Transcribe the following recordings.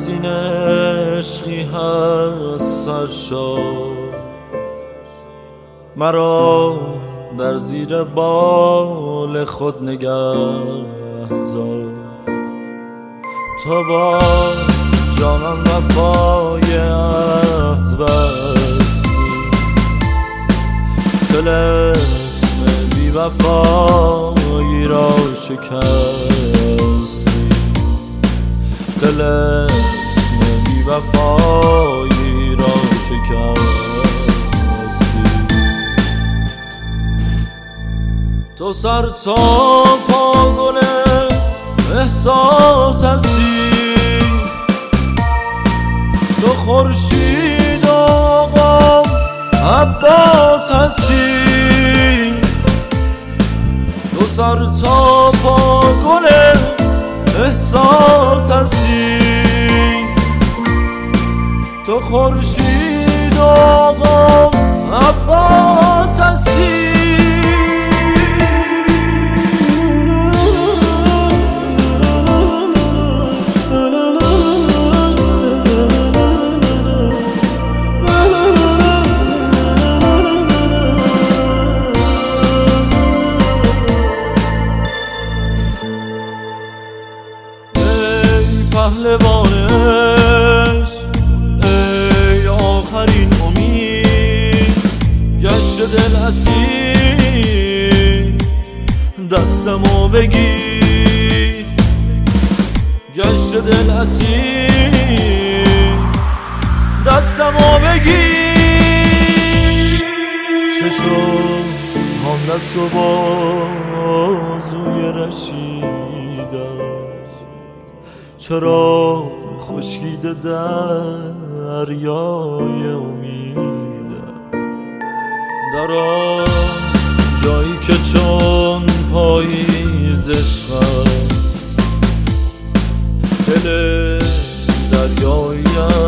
سینه عشقی هست سرشار، مرا در زیر بال خود نگهدار. تا با جانم وفای عهد بستی، طلسم بی وفایی را شکستی، طلسم بی وفایی را شکستی. تو سر تا پا گل احساس هستی، تو خورشید آقا عباس هستی. تو سر تا پا گل احساس هستی، تو خورشید آقا عباس هستی. پهلوانش ای آخرین امید، گشت دل اسیر دستمو بگیر، گشت دل اسیر دستمو بگیر. چشم هم دست و بازوی رشیدم، چرا خشکیده دریای امیدم. در آن جایی که چون پاییز عشق است، دل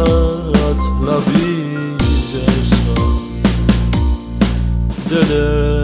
دریایت لبریز عشق است، دل